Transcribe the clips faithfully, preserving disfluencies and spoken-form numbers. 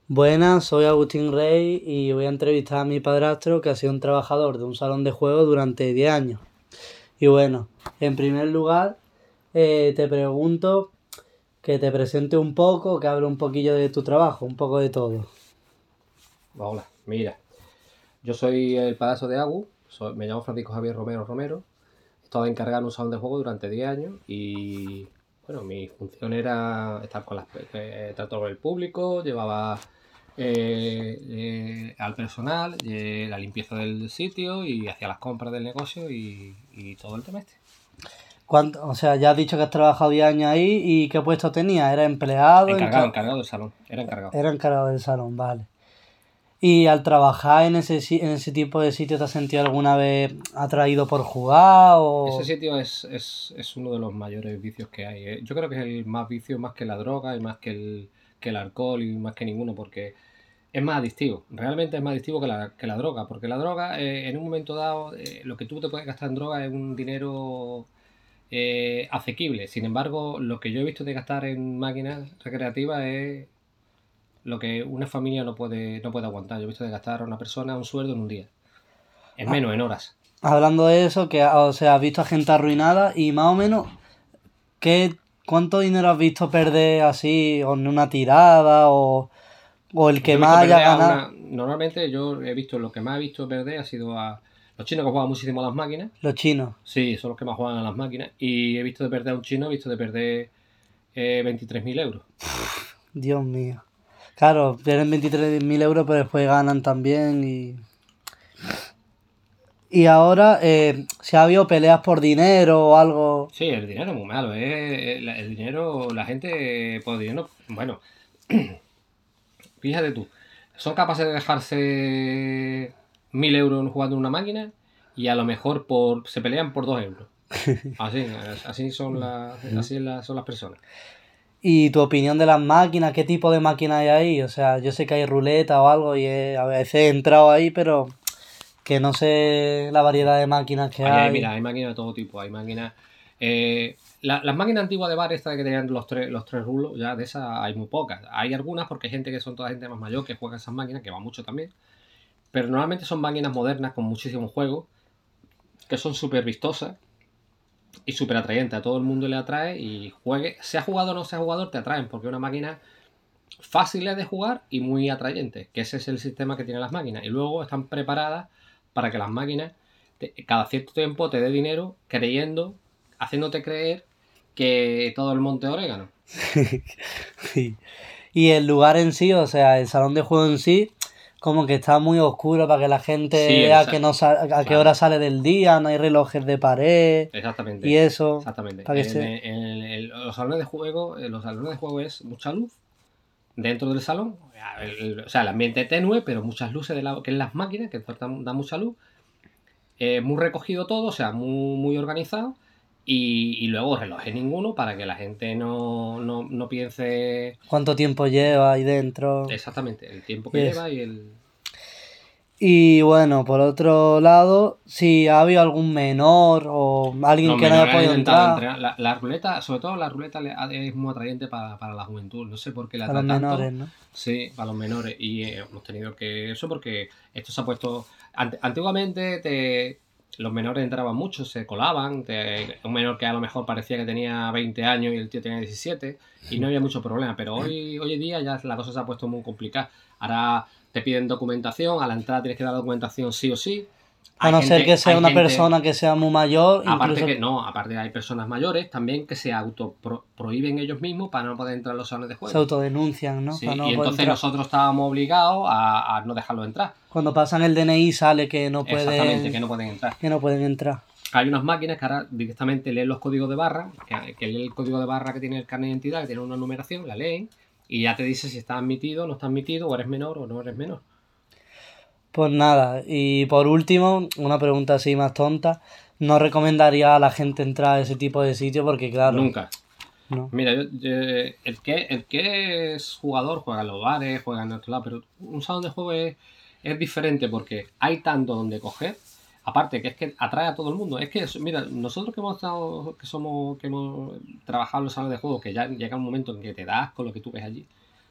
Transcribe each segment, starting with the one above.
Buenas, soy Agustín Rey y voy a entrevistar a mi padrastro, que ha sido un trabajador de un salón de juego durante diez años. Y bueno, en primer lugar, eh, te pregunto que te presente un poco, que hable un poquillo de tu trabajo, un poco de todo. Hola, mira, yo soy el padrastro de Agu, soy- me llamo Francisco Javier Romero Romero, he estado encargado en un salón de juego durante diez años y bueno, mi función era estar con las eh, trato con el público, llevaba eh, eh, al personal, eh, la limpieza del sitio y hacía las compras del negocio y, y todo el tema este. ¿Cuánto, o sea, ya has dicho que has trabajado diez años ahí y qué puesto tenía? ¿Era empleado? Encargado, Enca- encargado del salón, era encargado. Era encargado del salón, vale. Y al trabajar en ese, si- en ese tipo de sitio, ¿te has sentido alguna vez atraído por jugar Ese o...? sitio es, es, es uno de los mayores vicios que hay. ¿eh? Yo creo que es el más vicio más que la droga y más que el, que el alcohol y más que ninguno porque es más adictivo. Realmente es más adictivo que la, que la droga. Porque la droga, eh, en un momento dado, eh, lo que tú te puedes gastar en droga es un dinero eh, asequible. Sin embargo, lo que yo he visto de gastar en máquinas recreativas es lo que una familia no puede, no puede aguantar. Yo he visto de gastar a una persona un sueldo en un día. En Ah, menos, en horas. hablando de eso, que, o sea, has visto a gente arruinada y más o menos, ¿qué, cuánto dinero has visto perder así, o en una tirada, o, o el que Yo he visto más haya perder a ganado? una. Normalmente yo he visto lo que más he visto perder ha sido a los chinos que juegan muchísimo a las máquinas. Los chinos. Sí, son los que más juegan a las máquinas. Y he visto de perder a un chino, he visto de perder eh, veintitrés mil euros. Dios mío. Claro, pierden veintitrés mil euros, pero después ganan también. Y, y ahora, eh, si ha habido peleas por dinero o algo. Sí, el dinero es muy malo. ¿eh? El, el dinero, la gente por dinero. Bueno, fíjate tú. Son capaces de dejarse mil euros jugando en una máquina y a lo mejor por se pelean por dos euros. Así, así son las, así son las personas. Y tu opinión de las máquinas, ¿qué tipo de máquina hay ahí? O sea, yo sé que hay ruleta o algo y he- a veces he entrado ahí, pero que no sé la variedad de máquinas que Ahí hay, hay. mira, hay máquinas de todo tipo, hay máquinas... eh, la- las máquinas antiguas de bar, estas que tenían los tres, los tres rulos, ya de esas hay muy pocas. Hay algunas porque hay gente que son toda gente más mayor que juega esas máquinas, que va mucho también. Pero normalmente son máquinas modernas con muchísimos juegos, que son súper vistosas y súper atrayentes. A todo el mundo le atrae y juegue, sea jugador o no sea jugador, te atraen, porque es una máquina fácil de jugar y muy atrayente, que ese es el sistema que tienen las máquinas. Y luego están preparadas para que las máquinas te- cada cierto tiempo te dé dinero creyendo, haciéndote creer que todo el monte es orégano. Sí. Y el lugar en sí, o sea, el salón de juego en sí, como que está muy oscuro para que la gente Sí, el, vea que no sa- a qué claro, hora sale del día, no hay relojes de pared y exactamente, eso, exactamente. para que En, se... en- en los salones de juego, en los salones de juego es mucha luz dentro del salón, el- el- o sea, el ambiente tenue, pero muchas luces de la, que en las máquinas que dan, dan mucha luz. Eh, muy recogido todo, o sea, muy, muy organizado. Y, y luego relojes ninguno para que la gente no, no, no piense cuánto tiempo lleva ahí dentro exactamente el tiempo y que eso. lleva y el... Y bueno, por otro lado, si ha habido algún menor o alguien Los que no haya menores han podido intentado entrar, entrenar. La, la ruleta, sobre todo la ruleta le- es muy atrayente para, para la juventud. No sé por qué le a los atrae menores, tanto. ¿no? Sí, para los menores. Y eh, hemos tenido que... Eso porque esto se ha puesto... ant- antiguamente te, los menores entraban mucho, se colaban. te- un menor que a lo mejor parecía que tenía veinte años y el tío tenía diecisiete y no había mucho problema. Pero hoy, hoy en día ya la cosa se ha puesto muy complicada. Ahora te piden documentación, a la entrada tienes que dar documentación sí o sí. A Hay no ser que gente, sea hay una gente persona que sea muy mayor, Aparte incluso que no, aparte hay personas mayores también que se auto prohíben ellos mismos para no poder entrar a los salones de se juego. autodenuncian, ¿no? Para Sí, no y poder entonces entrar. nosotros estábamos obligados a, a no dejarlos entrar. Cuando pasan el D N I sale que no Exactamente, pueden, que no pueden entrar. que no pueden entrar. Hay unas máquinas que ahora directamente leen los códigos de barra, que, que leen el código de barra que tiene el carnet de identidad, que tiene una numeración, la leen y ya te dice si está admitido o no está admitido, o eres menor o no eres menor. Pues nada, y por último, una pregunta así más tonta. No recomendaría a la gente entrar a ese tipo de sitio porque, claro, Nunca. no. Mira, yo, yo- el, que, el que es jugador juega en los bares, juega en otro lado, pero un salón de juego es, es diferente porque hay tanto donde coger. Aparte que es que atrae a todo el mundo. Es que, mira, nosotros que hemos estado, que somos, que hemos trabajado en los salones de juego, que ya llega un momento en que te das con lo que tú ves allí.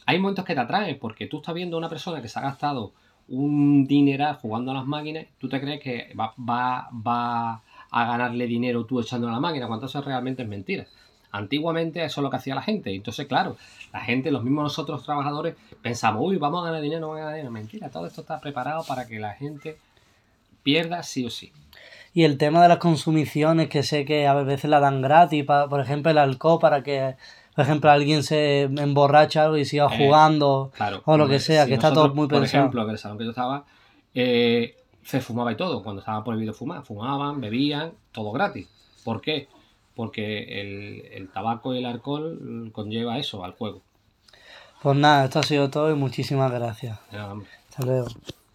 hay momentos que te atraen, porque tú estás viendo a una persona que se ha gastado un dineral jugando a las máquinas, tú te crees que va, va, va a ganarle dinero tú echando a la máquina, cuando eso realmente es mentira. Antiguamente eso es lo que hacía la gente. Entonces, claro, la gente, los mismos nosotros trabajadores, pensamos, uy, vamos a ganar dinero, vamos a ganar dinero. Mentira, todo esto está preparado para que la gente pierda sí o sí. Y el tema de las consumiciones, que sé que a veces la dan gratis, pa- por ejemplo, el alcohol, para que, por ejemplo, alguien se emborracha algo y siga Eh, jugando, claro, o lo que hombre, sea, si que está todo nosotros, muy por pensado. ejemplo, que en el salón que yo estaba, eh, se fumaba y todo, cuando estaba prohibido fumar, fumaban, bebían, todo gratis. ¿Por qué? Porque el, el tabaco y el alcohol mm, conlleva eso al juego. Pues nada, esto ha sido todo y muchísimas gracias. Nada, hombre. Hasta luego.